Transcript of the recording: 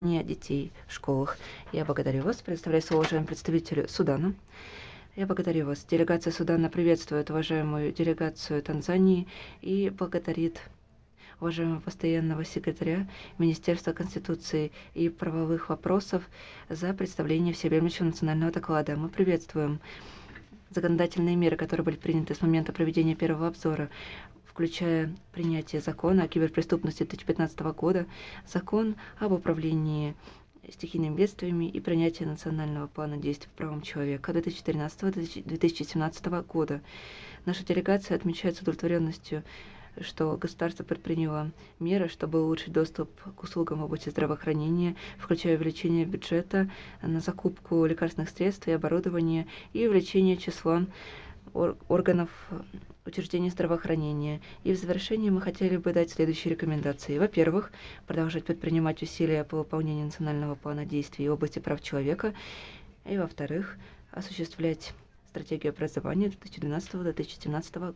детей в школах. Я благодарю вас. Предоставляю слово уважаемому представителю Судана. Я благодарю вас. Делегация Судана приветствует уважаемую делегацию Танзании и благодарит уважаемого постоянного секретаря Министерства Конституции и правовых вопросов за представление всеобъемлющего национального доклада. Мы приветствуем законодательные меры, которые были приняты с момента проведения первого обзора, включая принятие закона о киберпреступности 2015 года, закон об управлении стихийными бедствиями и принятие национального плана действий по правам человека 2013-2017 года. Наша делегация отмечает с удовлетворенностью, что государство предприняло меры, чтобы улучшить доступ к услугам в области здравоохранения, включая увеличение бюджета на закупку лекарственных средств и оборудования и увеличение числа органов учреждений здравоохранения. И в завершении мы хотели бы дать следующие рекомендации. Во-первых, продолжать предпринимать усилия по выполнению национального плана действий в области прав человека. И во-вторых, осуществлять стратегию образования 2012-2017